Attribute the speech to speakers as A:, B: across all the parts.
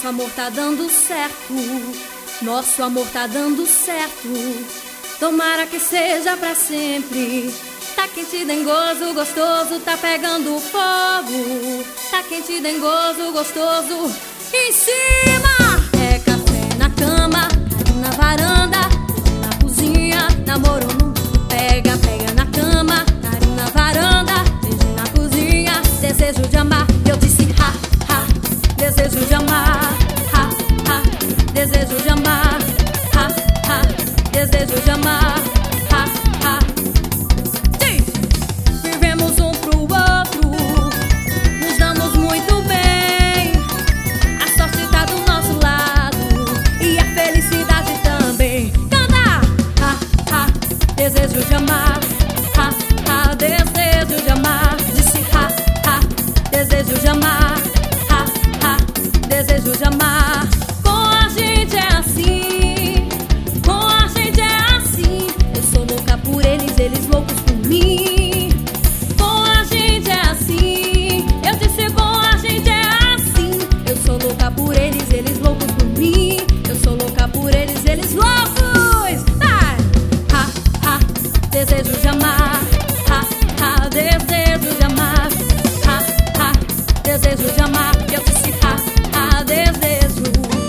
A: Nosso amor tá dando certo, nosso amor tá dando certo. Tomara que seja pra sempre. Tá quente, dengoso, gostoso, tá pegando fogo. Tá quente, dengoso, gostoso, em cima. É café na cama, carinho na varanda, na cozinha, namoro no pega, pega na cama, carinho na varanda, beijo na cozinha, desejo de amar. Eu disse ha, ha, desejo de amar, ha, ha, desejo de amar, ha, ha, desejo de amar, ha, ha. Sim. Vivemos um pro outro, nos damos muito bem. A sorte tá do nosso lado e a felicidade também. Canta! Ha, ha, desejo de amar, ha, ha, desejo de amar. Disse ha, ha, desejo de amar, ha, ha, desejo de amar. Com a gente é assim, com a gente é assim. Eu sou louca por eles, eles loucos por mim. Com a gente é assim, eu disse com a gente é assim. Eu sou louca por eles loucos por mim. Eu sou louca por eles loucos. Ai! Ha, ha, desejo de amar, ha, ha, desejo de amar, ha, ha, desejo de amar. Eu disse ha, ha, desejo.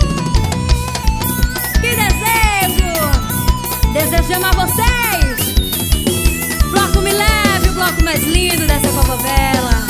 A: Que desejo! Desejo de amar vocês. Bloco Me Leve, o bloco mais lindo dessa favela.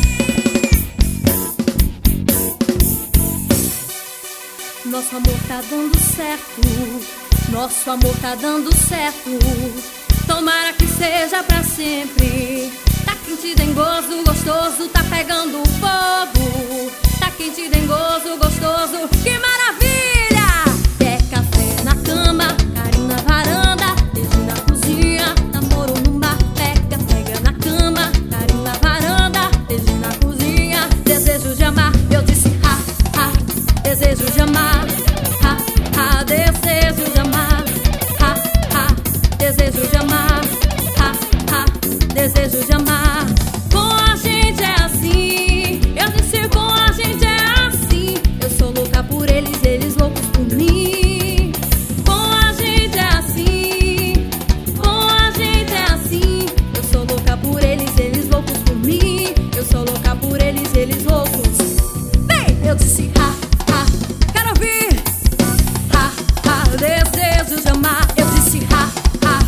A: Nosso amor tá dando certo, nosso amor tá dando certo. Tomara que seja pra sempre. Tá quente, dengoso, gostoso, tá pegando fogo. Tá quente, dengoso, gostoso, que maravilha! É café na cama, carinho na varanda, beijo na cozinha, namoro no mar. Pega, pega na cama, carinho na varanda, beijo na cozinha, desejo de amar. Eu disse ha, ha, desejo de amar, ha, ha, desejo de amar, ha, ha, desejo de amar, ha, ha, desejo de amar. Com a gente é assim, eu disse com a gente é assim. Eu sou louca por eles loucos por mim. Com a gente é assim, com a gente é assim. Eu sou louca por eles loucos por mim. Eu sou louca por eles loucos. Vem! Eu disse ha, ha, quero ouvir. Ha, ha, desejo de amar. Eu disse ha, ha.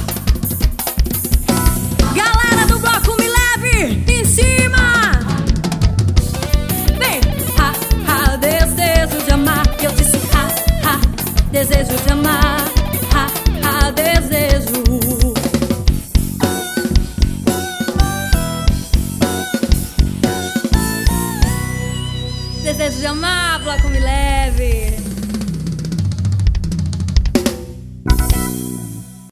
A: Galera do bloco Me Leve, em cima! Vem! Ha, ha, desejo de amar. Eu disse ha, ha, desejo de amar, ha, ha, desejo. Desejo de amar, bloco Me Leve.